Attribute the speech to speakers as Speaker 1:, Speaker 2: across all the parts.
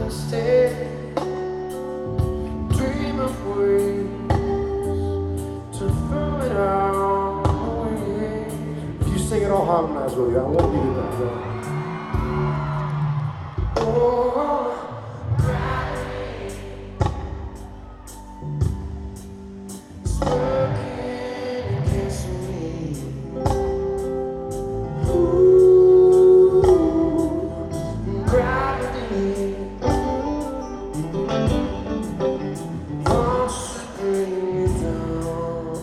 Speaker 1: instead dream of ways to throw it all away. If you sing it, I'll harmonize with you. I won't leave it that way. Oh, it's working against me. Ooh, gravity wants to bring me down.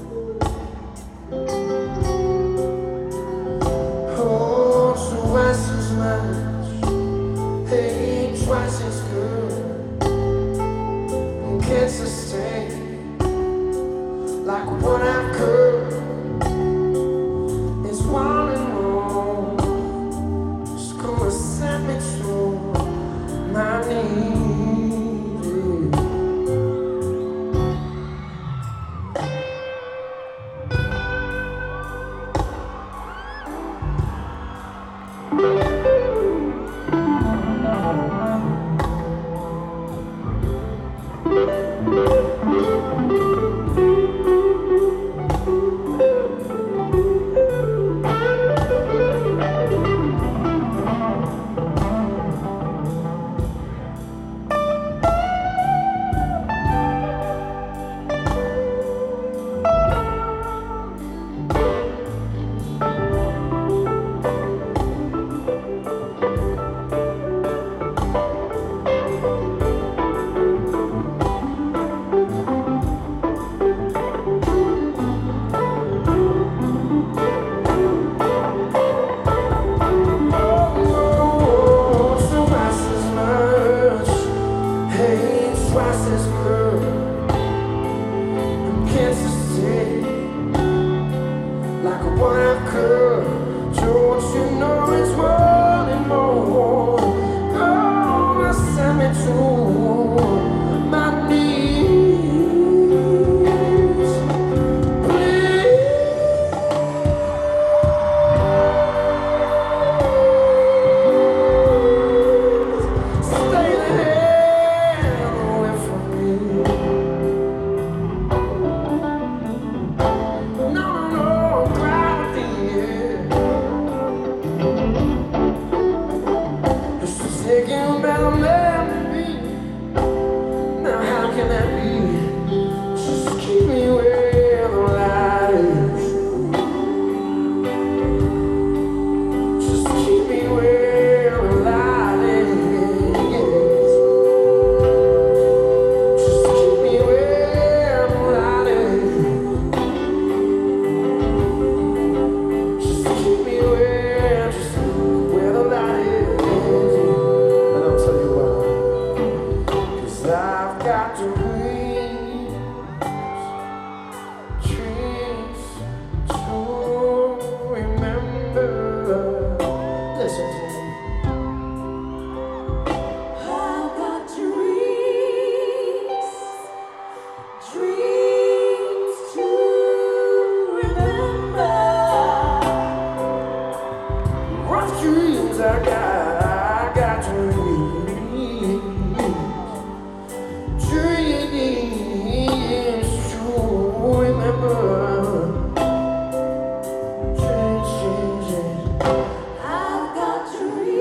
Speaker 1: Oh, so twice as much, hey, twice as good, and can't sustain like what I've could. It's one and more, it's gonna send me to my knees. Twice as good, and can't sustain like what I could. Don't you know it's one and more? Oh, send me to my knees. Please stay there away from me. No, no, gravity, it's just taking better memory. Now how can that be? Just keep me where the light is. Just keep me where the light is. Just keep me where the light is. Just keep me where the light is. And I'll tell you why. 'Cause I've got dreams to remember. Listen to me.
Speaker 2: I've got dreams to remember.
Speaker 1: Rough dreams I got dreams to remember. Dreams.
Speaker 2: I've got dreams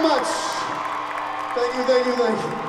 Speaker 1: much. Thank you, thank you, thank you.